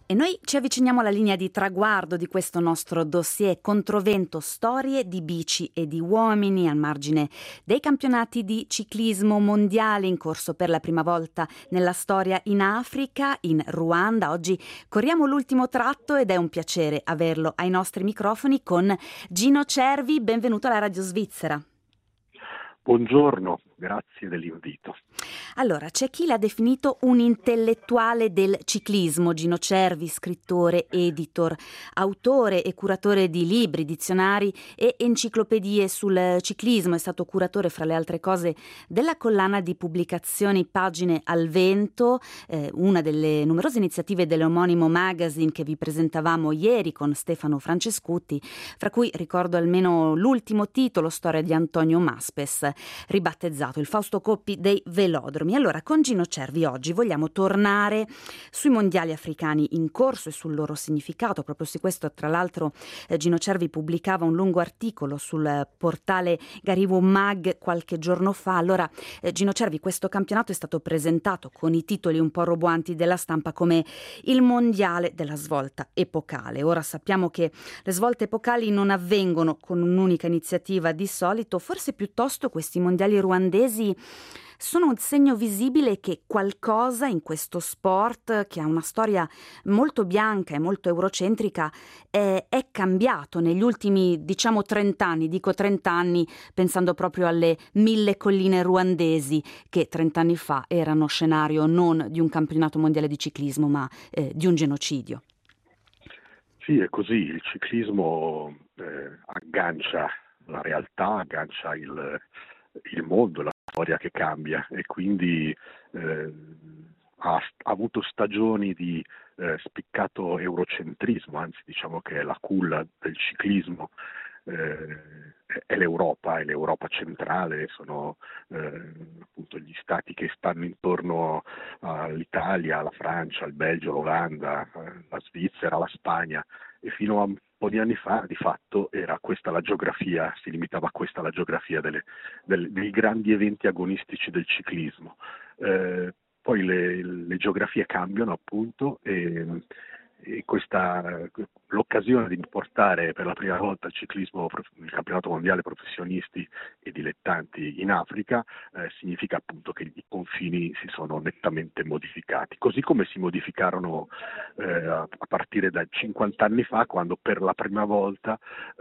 E noi ci avviciniamo alla linea di traguardo di questo nostro dossier Controvento, storie di bici e di uomini al margine dei campionati di ciclismo mondiali in corso per la prima volta nella storia in Africa, in Ruanda. Oggi corriamo l'ultimo tratto ed è un piacere averlo ai nostri microfoni con Gino Cervi. Benvenuto alla Radio Svizzera. Buongiorno, grazie dell'invito. Allora, c'è chi l'ha definito un intellettuale del ciclismo, Gino Cervi, scrittore, editor, autore e curatore di libri, dizionari e enciclopedie sul ciclismo. È stato curatore, fra le altre cose, della collana di pubblicazioni Pagine al Vento, una delle numerose iniziative dell'omonimo magazine che vi presentavamo ieri con Stefano Francescuti, fra cui ricordo almeno l'ultimo titolo, Storia di Antonio Maspes, ribattezzato il Fausto Coppi dei velodromi. Allora, con Gino Cervi oggi vogliamo tornare sui mondiali africani in corso e sul loro significato. Proprio su questo, tra l'altro, Gino Cervi pubblicava un lungo articolo sul portale Gariwo Mag qualche giorno fa. Allora, Gino Cervi, questo campionato è stato presentato con i titoli un po' roboanti della stampa come il mondiale della svolta epocale. Ora sappiamo che le svolte epocali non avvengono con un'unica iniziativa di solito, forse piuttosto questi mondiali ruandesi sono un segno visibile che qualcosa in questo sport, che ha una storia molto bianca e molto eurocentrica, è cambiato negli ultimi, 30 anni. Dico 30 anni pensando proprio alle 1000 colline ruandesi che 30 anni fa erano scenario non di un campionato mondiale di ciclismo, ma di un genocidio. Sì, è così. Il ciclismo aggancia la realtà, aggancia il mondo, la storia che cambia, e quindi ha avuto stagioni di spiccato eurocentrismo, anzi diciamo che la culla del ciclismo è l'Europa centrale, sono appunto gli stati che stanno intorno all'Italia, alla Francia, al Belgio, l'Olanda, la Svizzera, la Spagna, e fino a un po' di anni fa di fatto era questa la geografia, si limitava a questa la geografia dei grandi eventi agonistici del ciclismo. Poi le geografie cambiano appunto, e l'occasione di portare per la prima volta il campionato mondiale professionisti e dilettanti in Africa significa appunto che i confini si sono nettamente modificati, così come si modificarono a partire da 50 anni fa, quando per la prima volta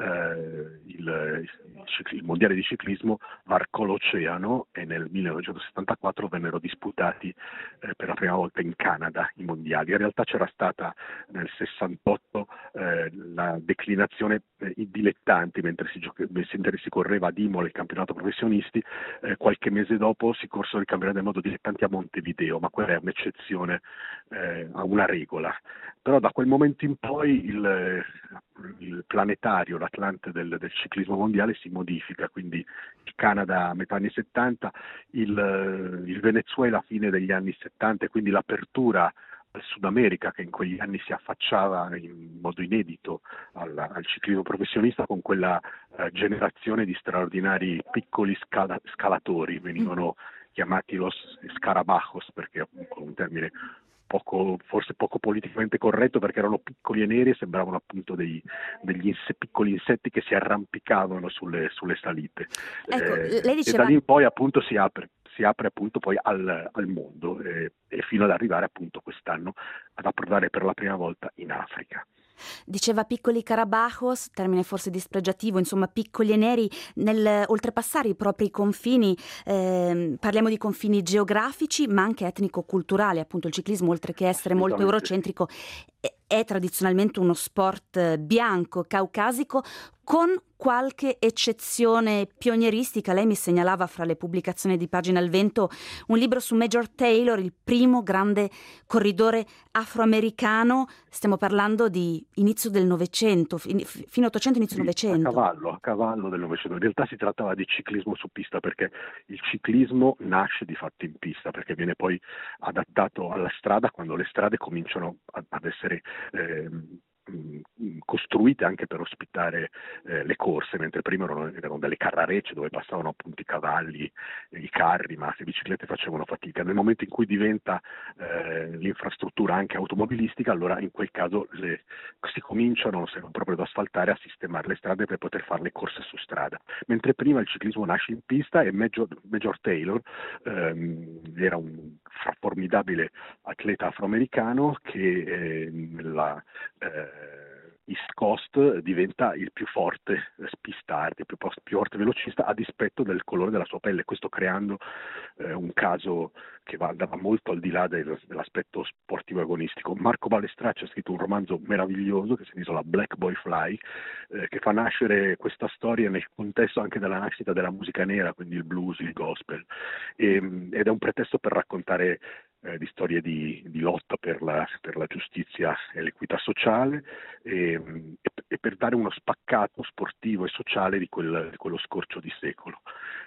il mondiale di ciclismo varcò l'oceano e nel 1974 vennero disputati per la prima volta in Canada i mondiali. In realtà c'era stata nel 68 la declinazione i dilettanti, mentre si correva ad Imola il campionato professionisti. Qualche mese dopo si corsero il campionato del mondo dilettanti a Montevideo, ma quella è un'eccezione a una regola. Però da quel momento in poi il planetario, l'Atlante del ciclismo mondiale si modifica, quindi il Canada a metà anni 70, il Venezuela a fine degli anni 70, e quindi l'apertura al Sud America, che in quegli anni si affacciava in modo inedito al ciclismo professionista con quella generazione di straordinari piccoli scalatori, venivano chiamati los scarabajos, perché è un termine forse poco politicamente corretto, perché erano piccoli e neri e sembravano appunto degli piccoli insetti che si arrampicavano sulle salite. Ecco, lei diceva... E da lì in poi appunto si apre appunto poi al mondo, e fino ad arrivare appunto quest'anno ad approdare per la prima volta in Africa. Diceva piccoli carabajos, termine forse dispregiativo, insomma piccoli e neri. Nel oltrepassare i propri confini, parliamo di confini geografici ma anche etnico-culturali. Appunto il ciclismo, oltre che essere molto eurocentrico, è tradizionalmente uno sport bianco, caucasico, con qualche eccezione pionieristica. Lei mi segnalava fra le pubblicazioni di Pagine al Vento un libro su Major Taylor, il primo grande corridore afroamericano. Stiamo parlando di inizio del Novecento, fine 800, inizio Novecento. A cavallo del Novecento. In realtà si trattava di ciclismo su pista, perché il ciclismo nasce di fatto in pista, perché viene poi adattato alla strada quando le strade cominciano ad essere costruite anche per ospitare le corse, mentre prima erano delle carrarecce dove passavano appunto i cavalli, i carri, ma le biciclette facevano fatica. Nel momento in cui diventa l'infrastruttura anche automobilistica, allora in quel caso si cominciano, se non proprio ad asfaltare, a sistemare le strade per poter fare le corse su strada. Mentre prima il ciclismo nasce in pista e Major Taylor era un formidabile atleta afroamericano che nella East Coast diventa il più forte spistante, il più forte velocista a dispetto del colore della sua pelle, questo creando un caso che andava molto al di là dell'aspetto sportivo agonistico. Marco Balestracci ha scritto un romanzo meraviglioso che si intitola Black Boy Fly, che fa nascere questa storia nel contesto anche della nascita della musica nera, quindi il blues, il gospel, ed è un pretesto per raccontare di storie di lotta per la giustizia e l'equità sociale e per dare uno spaccato sportivo e sociale di quello scorcio di secolo.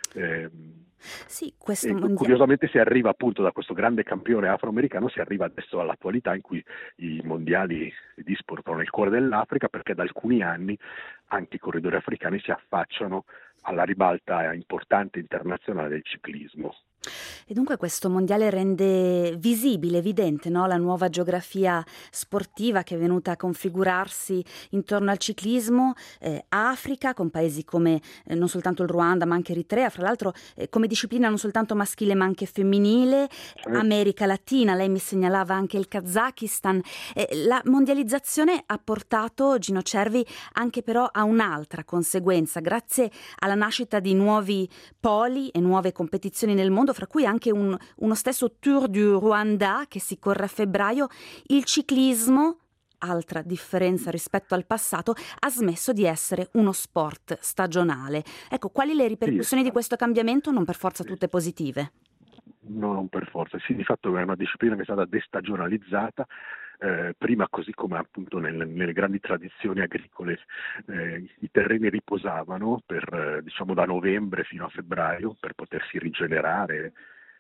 Sì, questo Curiosamente si arriva appunto da questo grande campione afroamericano, si arriva adesso all'attualità in cui i mondiali si disputano nel cuore dell'Africa, perché da alcuni anni anche i corridori africani si affacciano alla ribalta importante internazionale del ciclismo. E dunque questo mondiale rende visibile, evidente, no? La nuova geografia sportiva che è venuta a configurarsi intorno al ciclismo, Africa, con paesi come non soltanto il Ruanda ma anche Eritrea, fra l'altro come disciplina non soltanto maschile ma anche femminile, America Latina, lei mi segnalava anche il Kazakistan. La mondializzazione ha portato, Gino Cervi, anche però a un'altra conseguenza, grazie alla nascita di nuovi poli e nuove competizioni nel mondo, fra cui anche uno stesso Tour du Rwanda che si corre a febbraio. Il ciclismo, altra differenza rispetto al passato, ha smesso di essere uno sport stagionale. Ecco, quali le ripercussioni di questo cambiamento? Non per forza tutte positive. No, non per forza. Sì, di fatto è una disciplina che è stata destagionalizzata. Prima, così come appunto nelle grandi tradizioni agricole, i terreni riposavano diciamo da novembre fino a febbraio per potersi rigenerare.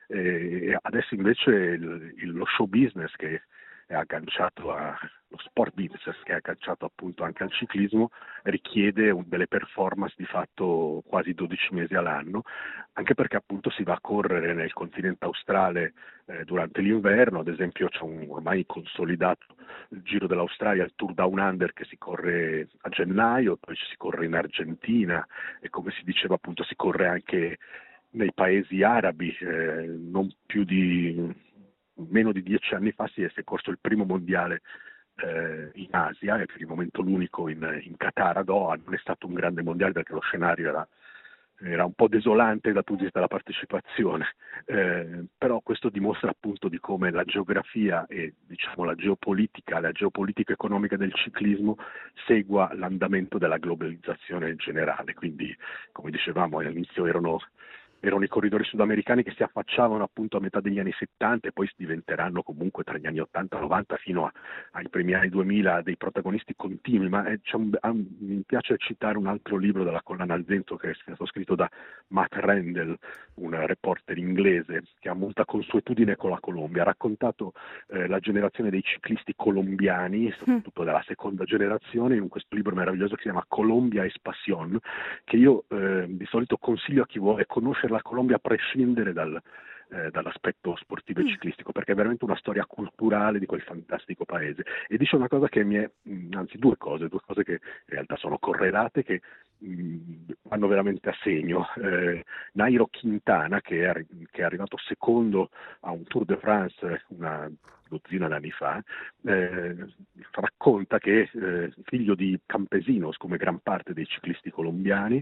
Adesso invece lo show business che è agganciato lo sport business che è agganciato appunto anche al ciclismo richiede delle performance di fatto quasi 12 mesi all'anno, anche perché appunto si va a correre nel continente australe durante l'inverno. Ad esempio c'è un ormai consolidato il Giro dell'Australia, il Tour Down Under, che si corre a gennaio, poi si corre in Argentina e, come si diceva appunto, si corre anche nei paesi arabi. Non più di meno di 10 anni fa si è corso il primo mondiale in Asia, e per il momento l'unico in Qatar, a Doha. Non è stato un grande mondiale perché lo scenario era un po' desolante dal punto di vista della partecipazione, però questo dimostra appunto di come la geografia e diciamo la geopolitica economica del ciclismo segua l'andamento della globalizzazione generale. Quindi, come dicevamo, all'inizio erano i corridori sudamericani che si affacciavano appunto a metà degli anni 70 e poi diventeranno comunque tra gli anni 80 e 90 fino ai primi anni 2000 dei protagonisti continui. Ma mi piace citare un altro libro della collana Al Vento che è stato scritto da Matt Rendell, un reporter inglese che ha molta consuetudine con la Colombia. Ha raccontato la generazione dei ciclisti colombiani, soprattutto della seconda generazione, in questo libro meraviglioso che si chiama Colombia es Pasión, che io di solito consiglio a chi vuole conoscere la Colombia a prescindere dall'aspetto sportivo e ciclistico, perché è veramente una storia culturale di quel fantastico paese. E dice una cosa che anzi due cose che in realtà sono correlate, che vanno veramente a segno. Nairo Quintana, che è arrivato secondo a un Tour de France una dozzina d'anni fa, racconta che figlio di campesinos, come gran parte dei ciclisti colombiani,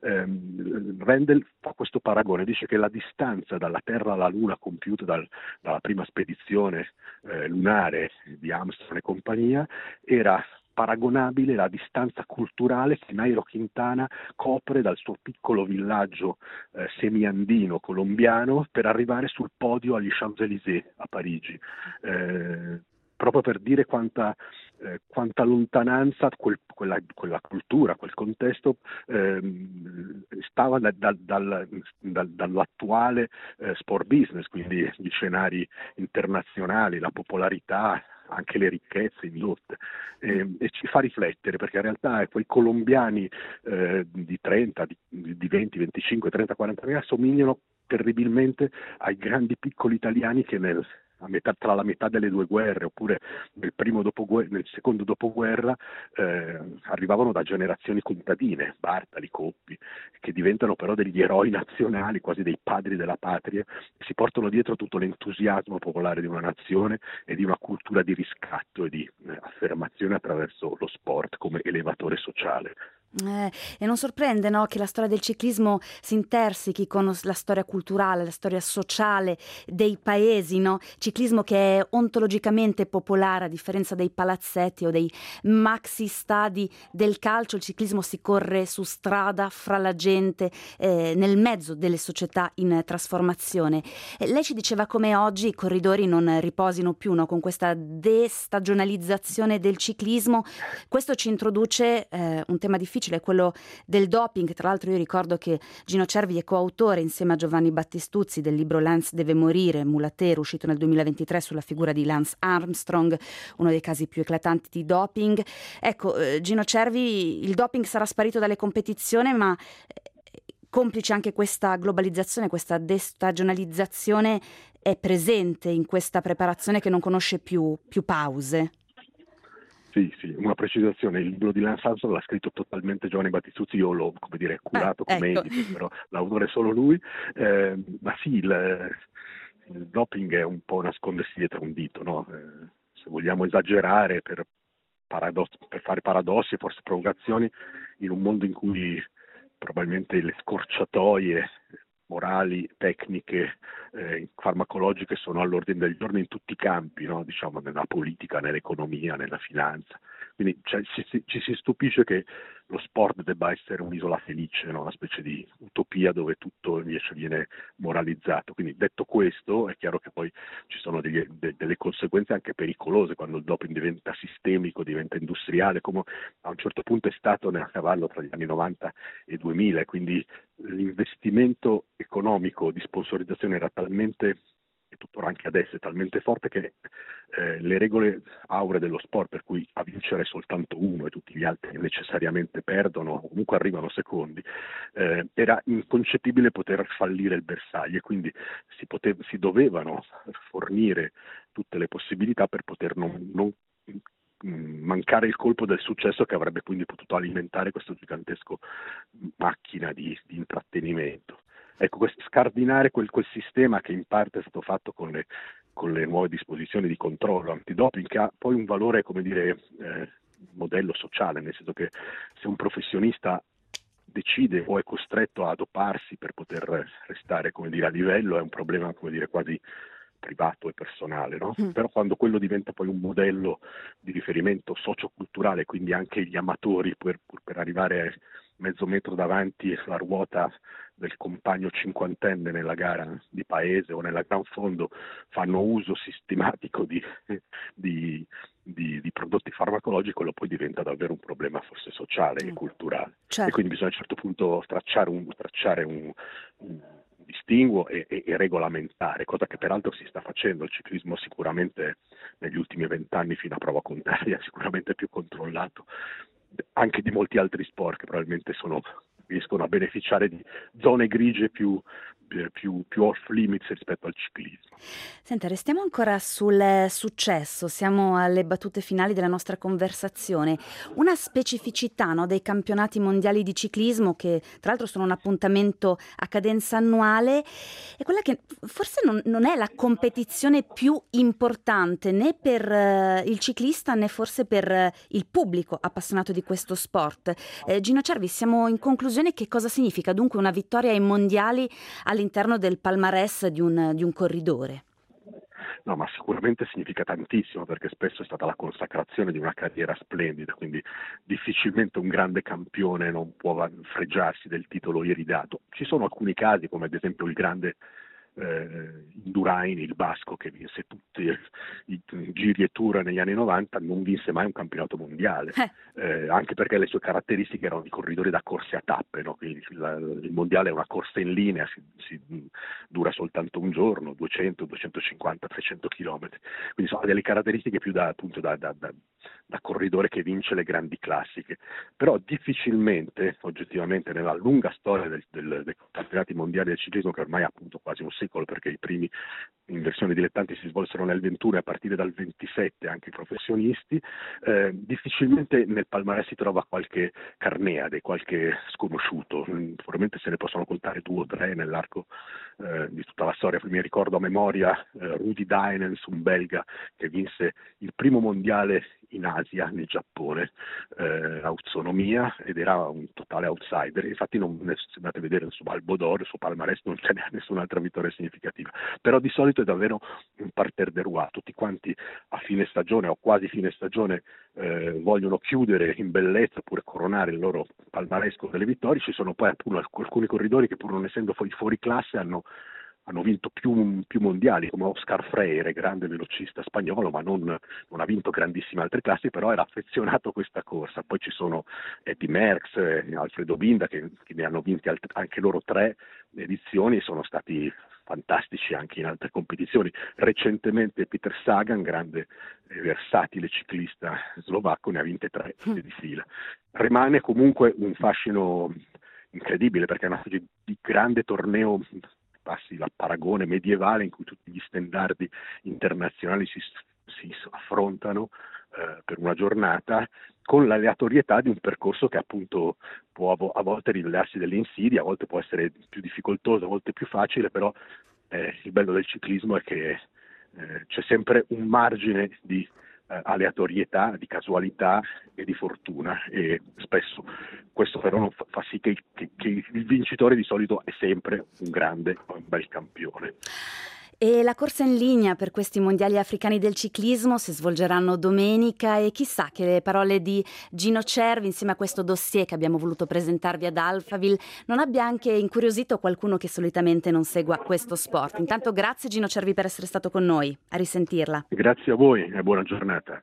Rendell fa questo paragone, dice che la distanza dalla Terra alla Luna compiuta dalla prima spedizione lunare di Armstrong e compagnia era paragonabile alla distanza culturale che Nairo Quintana copre dal suo piccolo villaggio semiandino colombiano per arrivare sul podio agli Champs-Élysées a Parigi, proprio per dire quanta lontananza quella cultura, quel contesto stava dall'attuale sport business, quindi gli scenari internazionali, la popolarità anche le ricchezze indotte, e ci fa riflettere, perché in realtà quei colombiani di 30, di 20, 25, 30, 40 anni somigliano terribilmente ai grandi piccoli italiani che tra la metà delle due guerre, oppure nel secondo dopoguerra, arrivavano da generazioni contadine, Bartali, Coppi, che diventano però degli eroi nazionali, quasi dei padri della patria, e si portano dietro tutto l'entusiasmo popolare di una nazione e di una cultura di riscatto e di affermazione attraverso lo sport come elevatore sociale. E non sorprende, no, che la storia del ciclismo si intersechi con la storia culturale, la storia sociale dei paesi, no? Ciclismo che è ontologicamente popolare, a differenza dei palazzetti o dei maxi stadi del calcio. Il ciclismo si corre su strada, fra la gente, nel mezzo delle società in trasformazione. Lei ci diceva come oggi i corridori non riposino più, no? Con questa destagionalizzazione del ciclismo. Questo ci introduce un tema difficile, quello del doping. Tra l'altro io ricordo che Gino Cervi è coautore insieme a Giovanni Battistuzzi del libro Lance deve morire, mulatero, uscito nel 2023, sulla figura di Lance Armstrong, uno dei casi più eclatanti di doping. Ecco, Gino Cervi, il doping sarà sparito dalle competizioni, ma complice anche questa globalizzazione, questa destagionalizzazione è presente in questa preparazione che non conosce più pause. Sì, una precisazione: il libro di Lance Armstrong l'ha scritto totalmente Giovanni Battistuzzi, io l'ho, come dire, curato come Ecco. editor, però l'autore è solo lui. Ma sì, il doping è un po' nascondersi dietro un dito, no? Se vogliamo esagerare per fare paradossi e forse provocazioni, in un mondo in cui probabilmente le scorciatoie morali, tecniche, farmacologiche sono all'ordine del giorno in tutti i campi, no? Diciamo, nella politica, nell'economia, nella finanza. Quindi ci si stupisce che lo sport debba essere un'isola felice, no? Una specie di utopia dove tutto invece viene moralizzato. Quindi, detto questo, è chiaro che poi ci sono delle conseguenze anche pericolose quando il doping diventa sistemico, diventa industriale, come a un certo punto è stato a cavallo tra gli anni 90 e 2000, quindi l'investimento economico di sponsorizzazione era talmente, e tuttora anche adesso è talmente forte, che le regole auree dello sport, per cui a vincere soltanto uno e tutti gli altri necessariamente perdono o comunque arrivano secondi, era inconcepibile poter fallire il bersaglio, e quindi si dovevano fornire tutte le possibilità per poter non mancare il colpo del successo, che avrebbe quindi potuto alimentare questo gigantesco macchina di intrattenimento. Ecco, scardinare quel sistema che in parte è stato fatto con le nuove disposizioni di controllo antidoping, che ha poi un valore, come dire, modello sociale, nel senso che se un professionista decide o è costretto a doparsi per poter restare, come dire, a livello, è un problema, come dire, quasi privato e personale, no? Però quando quello diventa poi un modello di riferimento socioculturale, quindi anche gli amatori, per arrivare mezzo metro davanti la ruota del compagno cinquantenne nella gara di paese o nella Gran Fondo, fanno uso sistematico di prodotti farmacologici, quello poi diventa davvero un problema forse sociale e culturale. Certo. E quindi bisogna a un certo punto tracciare un distinguo e regolamentare, cosa che peraltro si sta facendo. Il ciclismo sicuramente negli ultimi 20 anni, fino a prova contraria, è sicuramente più controllato anche di molti altri sport che probabilmente riescono a beneficiare di zone grigie più off limits rispetto al ciclismo. Senta, restiamo ancora sul successo, siamo alle battute finali della nostra conversazione. Una specificità, no, dei campionati mondiali di ciclismo, che tra l'altro sono un appuntamento a cadenza annuale, è quella che forse non è la competizione più importante né per il ciclista né forse per il pubblico appassionato di questo sport. Gino Cervi, siamo in conclusione. Che cosa significa dunque una vittoria ai mondiali all'interno del palmarès di un corridore? No, ma sicuramente significa tantissimo, perché spesso è stata la consacrazione di una carriera splendida, quindi difficilmente un grande campione non può fregiarsi del titolo iridato. Ci sono alcuni casi, come ad esempio il grande Indurain, il basco, che vinse tutti i giri e tour negli anni 90, non vinse mai un campionato mondiale, anche perché le sue caratteristiche erano di corridori da corse a tappe, no? Quindi il mondiale è una corsa in linea, dura soltanto un giorno, 200, 250, 300 chilometri, quindi sono delle caratteristiche più da corridore che vince le grandi classiche, però difficilmente, oggettivamente, nella lunga storia dei campionati mondiali del ciclismo, che ormai ha appunto quasi un secolo, perché i primi in versione dilettanti si svolsero nel 21 e a partire dal 27 anche i professionisti, difficilmente nel palmarès si trova qualche Carneade, qualche sconosciuto, probabilmente se ne possono contare 2 o 3 nell'arco di tutta la storia. Mi ricordo a memoria Rudi Deinens, un belga che vinse il primo mondiale in Asia, nel Giappone, autonomia, ed era un totale outsider. Infatti se andate a vedere il suo Albo d'Oro, il suo palmarès, non c'è nessun'altra vittoria significativa, però di solito è davvero un parterre de roi. Tutti quanti a fine stagione o quasi fine stagione vogliono chiudere in bellezza oppure coronare il loro palmarès con delle vittorie. Ci sono poi appunto alcuni corridori che, pur non essendo fuori classe, hanno vinto più mondiali, come Oscar Freire, grande velocista spagnolo, ma non ha vinto grandissime altre classi, però era affezionato a questa corsa. Poi ci sono Eddy Merckx, Alfredo Binda, che ne hanno vinti anche loro 3 edizioni e sono stati fantastici anche in altre competizioni. Recentemente Peter Sagan, grande e versatile ciclista slovacco, ne ha vinte 3 di fila. Rimane comunque un fascino incredibile, perché è una specie di grande torneo, passi dal paragone medievale, in cui tutti gli stendardi internazionali si affrontano per una giornata, con l'aleatorietà di un percorso che appunto può a volte rivelarsi delle insidie, a volte può essere più difficoltoso, a volte più facile, però il bello del ciclismo è che c'è sempre un margine di aleatorietà, di casualità e di fortuna, e spesso questo però fa sì che il vincitore di solito è sempre un bel campione. E la corsa in linea per questi mondiali africani del ciclismo si svolgeranno domenica, e chissà che le parole di Gino Cervi insieme a questo dossier che abbiamo voluto presentarvi ad Alphaville non abbia anche incuriosito qualcuno che solitamente non segua questo sport. Intanto grazie Gino Cervi per essere stato con noi, a risentirla. Grazie a voi e buona giornata.